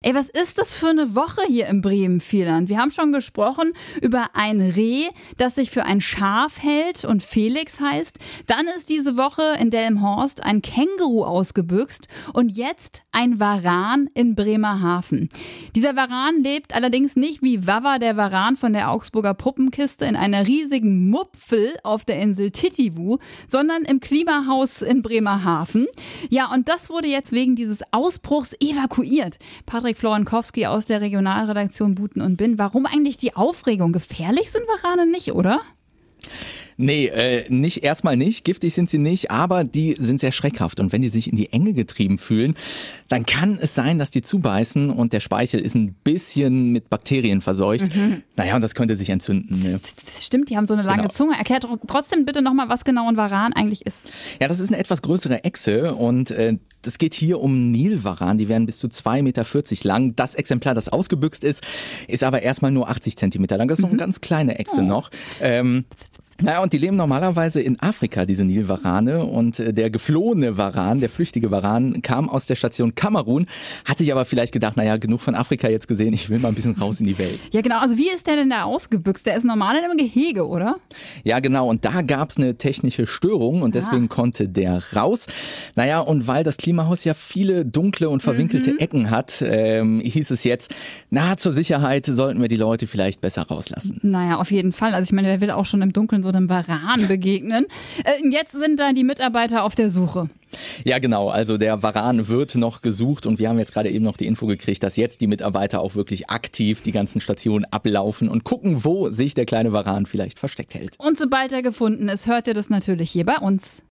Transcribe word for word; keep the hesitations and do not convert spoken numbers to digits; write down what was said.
Ey, was ist das für eine Woche hier im Bremen-Vierland? Wir haben schon gesprochen über ein Reh, das sich für ein Schaf hält und Felix heißt. Dann ist diese Woche in Delmenhorst ein Känguru ausgebüxt und jetzt ein Varan in Bremerhaven. Dieser Varan lebt allerdings nicht wie Wawa der Varan von der Augsburger Puppenkiste in einer riesigen Mupfel auf der Insel Titiwu, sondern im Klimahaus in Bremerhaven. Ja, und das wurde jetzt wegen dieses Ausbruchs evakuiert. Patrick Florenkowski aus der Regionalredaktion Buten und Bin. Warum eigentlich die Aufregung? Gefährlich sind Warane nicht, oder? Nee, äh, nicht erstmal nicht. Giftig sind sie nicht, aber die sind sehr schreckhaft. Und wenn die sich in die Enge getrieben fühlen, dann kann es sein, dass die zubeißen und der Speichel ist ein bisschen mit Bakterien verseucht. Mhm. Naja, und das könnte sich entzünden. Ne? Stimmt, die haben so eine lange Genau. Zunge. Erklärt trotzdem bitte nochmal, was genau ein Varan eigentlich ist. Ja, das ist eine etwas größere Echse und äh, es geht hier um Nilvaran, die werden bis zu zwei Meter vierzig lang. Das Exemplar, das ausgebüxt ist, ist aber erstmal nur achtzig Zentimeter lang. Das ist noch eine ganz kleine Echse oh. noch. Ähm, Naja, und die leben normalerweise in Afrika, diese Nilvarane. Und der geflohene Varan, der flüchtige Varan, kam aus der Station Kamerun, hat sich aber vielleicht gedacht, naja, genug von Afrika jetzt gesehen, ich will mal ein bisschen raus in die Welt. Ja genau, also wie ist der denn da ausgebüxt? Der ist normal in einem Gehege, oder? Ja genau, und da gab's eine technische Störung und deswegen ah. konnte der raus. Naja, und weil das Klimahaus ja viele dunkle und verwinkelte mhm. Ecken hat, ähm, hieß es jetzt, na, zur Sicherheit sollten wir die Leute vielleicht besser rauslassen. Naja, auf jeden Fall. Also ich meine, wer will auch schon im Dunkeln so einem Varan begegnen. Äh, jetzt sind da die Mitarbeiter auf der Suche. Ja genau, also der Varan wird noch gesucht und wir haben jetzt gerade eben noch die Info gekriegt, dass jetzt die Mitarbeiter auch wirklich aktiv die ganzen Stationen ablaufen und gucken, wo sich der kleine Varan vielleicht versteckt hält. Und sobald er gefunden ist, hört ihr das natürlich hier bei uns.